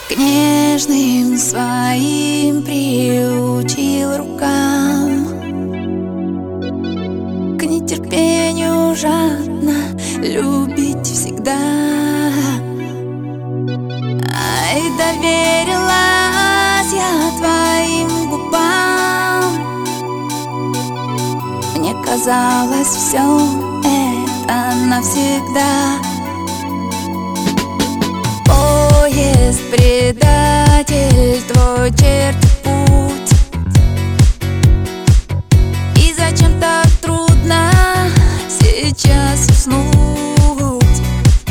К нежным своим приучил рукам, к нетерпению жадно любить всегда. Ай, доверилась я твоим губам. Мне казалось, все это навсегда. Поезд предатель, твой чертов путь. И зачем так трудно сейчас уснуть?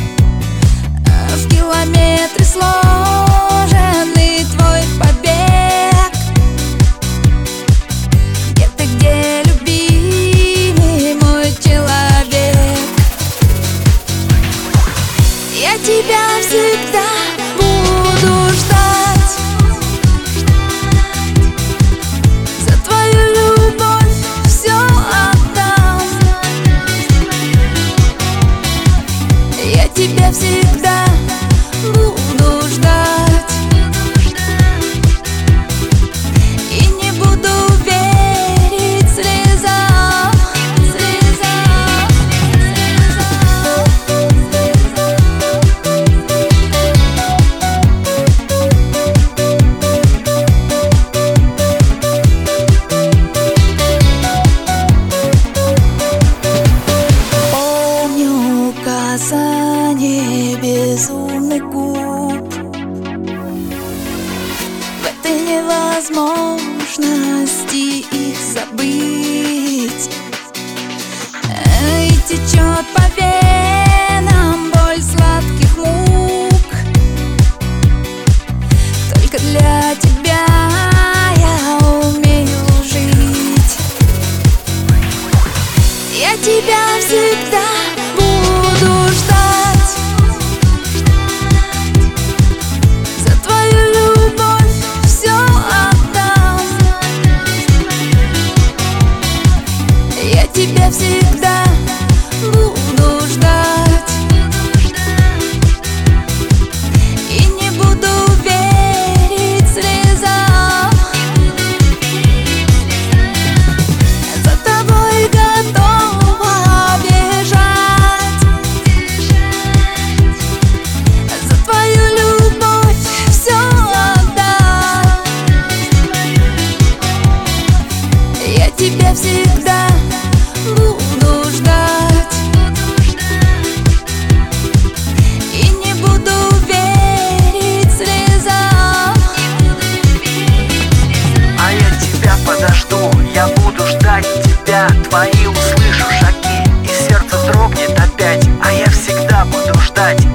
В километре сложенный твой побег. Где ты, где, любимый мой человек? Я тебя всегда буду ждать. За твою любовь все отдам. Я тебя всегда буду ждать. И не буду верить слезам. Помню касание безумных губ. В этой невозможности их забыть. И течет по венам боль сладких мук. Только для тебя я умею жить. Я тебя всегда буду ждать. За твою любовь все отдам. Я тебя всегда буду ждать. И не буду верить слезам. За тобой готова бежать. За твою любовь все отдам. Я тебя всегда буду ждать. И не буду верить слезам. А я тебя подожду, я буду ждать тебя. Твои услышу шаги, и сердце вздрогнет опять. А я всегда буду ждать.